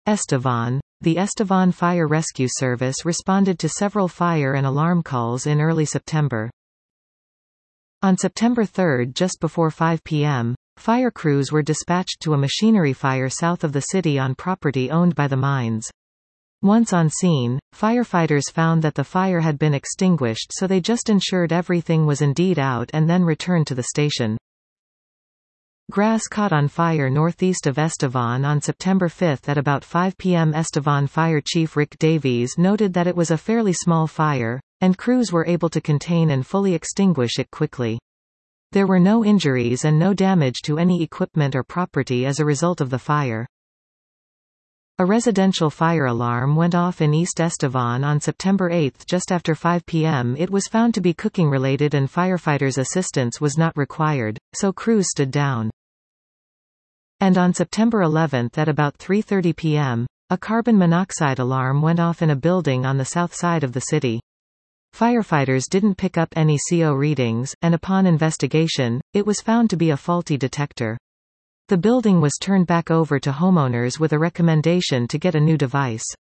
Estevan. The Estevan Fire Rescue Service responded to several fire and alarm calls in early September. On September 3, just before 5 p.m., fire crews were dispatched to a machinery fire south of the city on property owned by the mines. Once on scene, firefighters found that the fire had been extinguished, so they just ensured everything was indeed out and then returned to the station. Grass caught on fire northeast of Estevan on September 5 at about 5 p.m. Estevan Fire Chief Rick Davies noted that it was a fairly small fire, and crews were able to contain and fully extinguish it quickly. There were no injuries and no damage to any equipment or property as a result of the fire. A residential fire alarm went off in East Estevan on September 8 just after 5 p.m. It was found to be cooking-related and firefighters' assistance was not required, so crews stood down. And on September 11 at about 3:30 p.m., a carbon monoxide alarm went off in a building on the south side of the city. Firefighters didn't pick up any CO readings, and upon investigation, it was found to be a faulty detector. The building was turned back over to homeowners with a recommendation to get a new device.